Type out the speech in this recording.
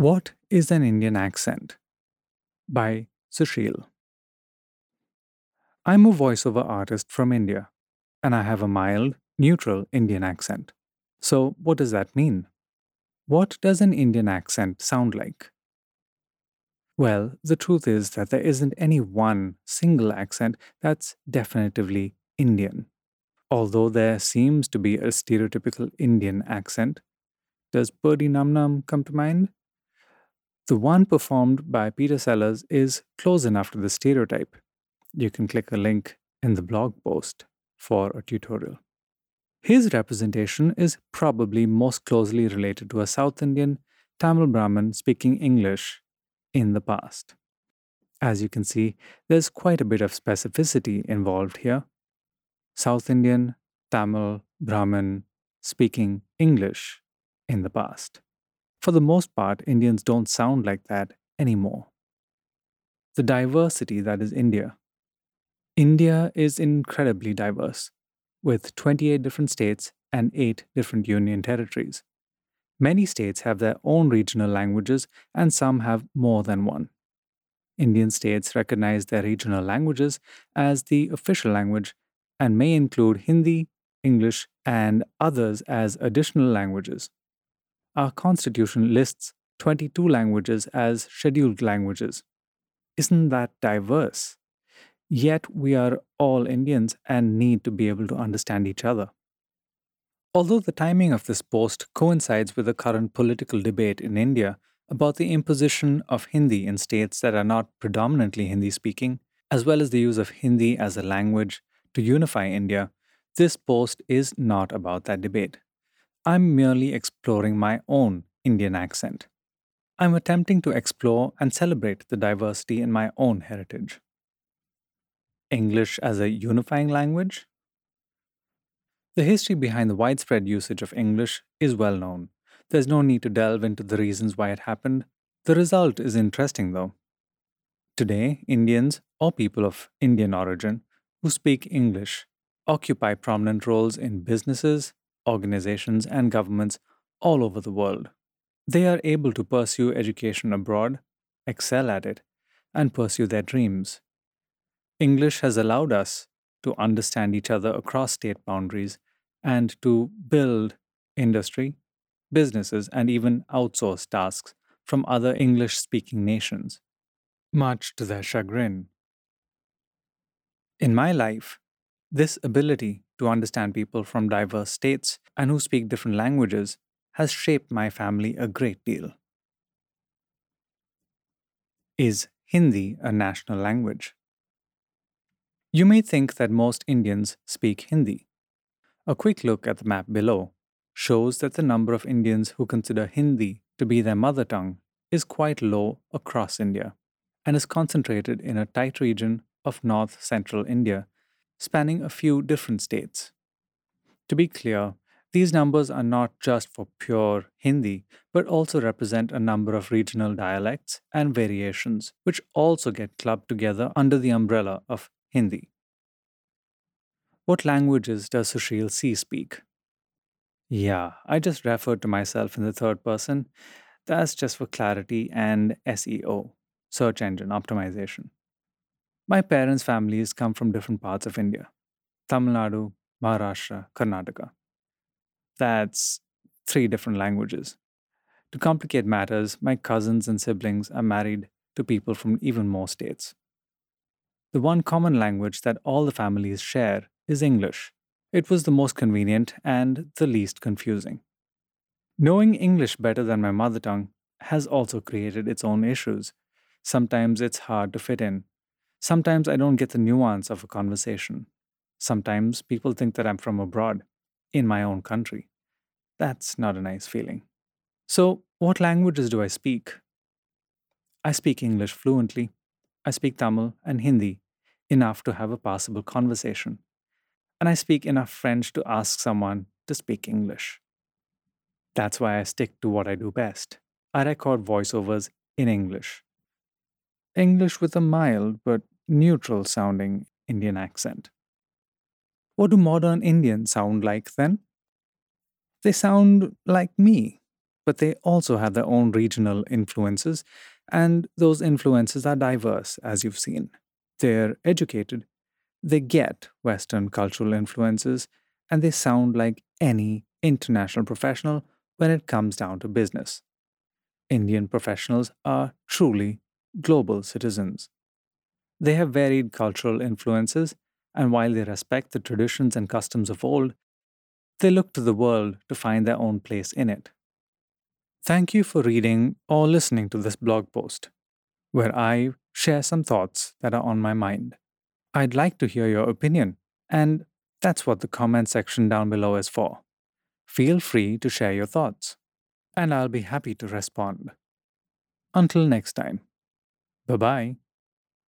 What is an Indian accent? By Sushil. I'm a voiceover artist from India, and I have a mild, neutral Indian accent. So, what does that mean? What does an Indian accent sound like? Well, the truth is that there isn't any one single accent that's definitively Indian. Although there seems to be a stereotypical Indian accent, does Purdy Num Num come to mind? The one performed by Peter Sellers is close enough to the stereotype. You can click a link in the blog post for a tutorial. His representation is probably most closely related to a South Indian Tamil Brahmin speaking English in the past. As you can see, there's quite a bit of specificity involved here. South Indian, Tamil, Brahmin speaking English in the past. For the most part, Indians don't sound like that anymore. The diversity that is India. India is incredibly diverse, with 28 different states and 8 different union territories. Many states have their own regional languages, and some have more than one. Indian states recognize their regional languages as the official language and may include Hindi, English, and others as additional languages. Our constitution lists 22 languages as scheduled languages. Isn't that diverse? Yet we are all Indians and need to be able to understand each other. Although the timing of this post coincides with the current political debate in India about the imposition of Hindi in states that are not predominantly Hindi speaking, as well as the use of Hindi as a language to unify India, this post is not about that debate. I'm merely exploring my own Indian accent. I'm attempting to explore and celebrate the diversity in my own heritage. English as a unifying language? The history behind the widespread usage of English is well known. There's no need to delve into the reasons why it happened. The result is interesting, though. Today, Indians, or people of Indian origin, who speak English occupy prominent roles in businesses, organizations, and governments all over the world. They are able to pursue education abroad, excel at it, and pursue their dreams. English has allowed us to understand each other across state boundaries and to build industry, businesses, and even outsource tasks from other English speaking nations, much to their chagrin. In my life, this ability to understand people from diverse states and who speak different languages has shaped my family a great deal. Is Hindi a national language? You may think that most Indians speak Hindi. A quick look at the map below shows that the number of Indians who consider Hindi to be their mother tongue is quite low across India and is concentrated in a tight region of north central India, spanning a few different states. To be clear, these numbers are not just for pure Hindi, but also represent a number of regional dialects and variations, which also get clubbed together under the umbrella of Hindi. What languages does Sushil C speak? Yeah, I just referred to myself in the third person. That's just for clarity and SEO, search engine optimization. My parents' families come from different parts of India: Tamil Nadu, Maharashtra, Karnataka. That's 3 different languages. To complicate matters, my cousins and siblings are married to people from even more states. The one common language that all the families share is English. It was the most convenient and the least confusing. Knowing English better than my mother tongue has also created its own issues. Sometimes it's hard to fit in. Sometimes I don't get the nuance of a conversation. Sometimes people think that I'm from abroad, in my own country. That's not a nice feeling. So, what languages do I speak? I speak English fluently. I speak Tamil and Hindi enough to have a passable conversation. And I speak enough French to ask someone to speak English. That's why I stick to what I do best. I record voiceovers in English. English with a mild but neutral sounding Indian accent. What do modern Indians sound like then? They sound like me. but they also have their own regional influences, and those influences are diverse, as you've seen. They're educated, they get Western cultural influences, and they sound like any international professional when it comes down to business. Indian professionals are truly global citizens. They have varied cultural influences, and while they respect the traditions and customs of old, they look to the world to find their own place in it. Thank you for reading or listening to this blog post, where I share some thoughts that are on my mind. I'd like to hear your opinion, and that's what the comment section down below is for. Feel free to share your thoughts, and I'll be happy to respond. Until next time, bye bye.